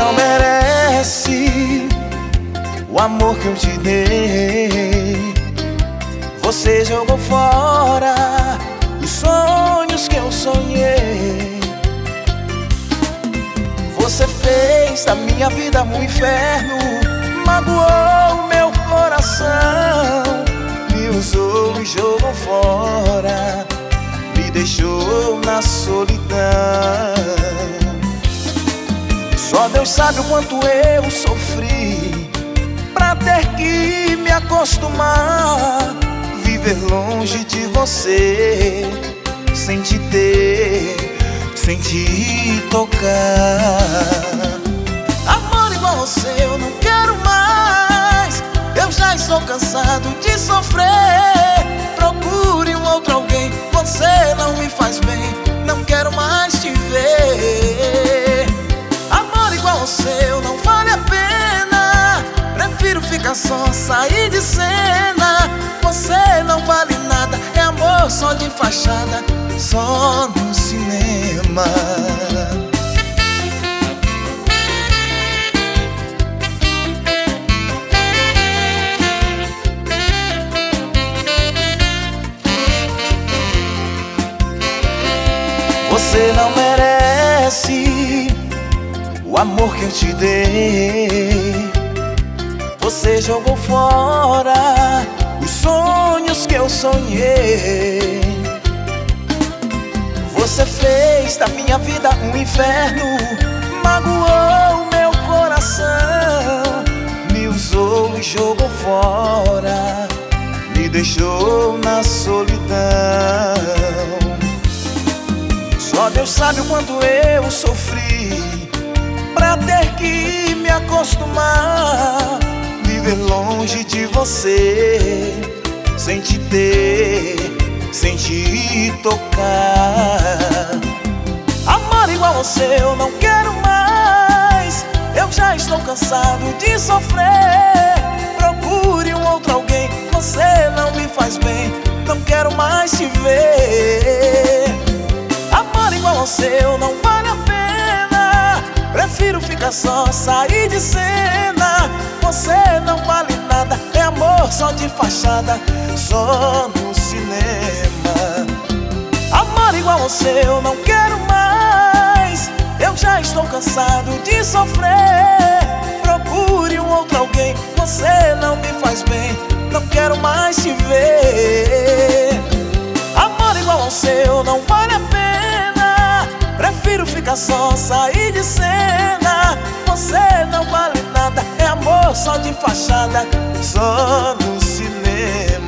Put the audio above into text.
não merece o amor que eu te dei. Você jogou fora os sonhos que eu sonhei. Você fez da minha vida um inferno, magoou meu coração, me usou e jogou fora, me deixou na solidão. Só Deus sabe o quanto eu sofri pra ter que me acostumar, viver longe de você, sem te ter, sem te tocar. Amor igual você eu não quero mais, eu já estou cansado de sofrer. Procure um outro alguém, você não me faz bem, não quero mais te ver. Amor igual você eu não vale a pena, prefiro ficar só, sair de cena. Você não vale nada, é amor só de fachada, só no cinema. Você não merece o amor que eu te dei. Você jogou fora os sonhos que eu sonhei. Você fez da minha vida um inferno, magoou meu coração, me usou e jogou fora, me deixou na solidão. Só Deus sabe o quanto eu sofri pra ter que me acostumar, viver longe de você, sem te ter, sem te tocar. Amor igual você eu não quero mais, eu já estou cansado de sofrer. Procure um outro alguém, você não me faz bem, não quero mais te ver. Amor igual você eu não vale a pena, prefiro ficar só, sair de cena. Você não vale nada, é amor só de fachada, só no cinema. Amor igual você eu não quero mais, eu já estou cansado de sofrer. Procure um outro alguém, você não me faz bem, não quero mais te ver. Amor igual você eu não vale a pena, prefiro ficar só, sair de cena. Você não vale nada, é amor só de fachada, só no cinema.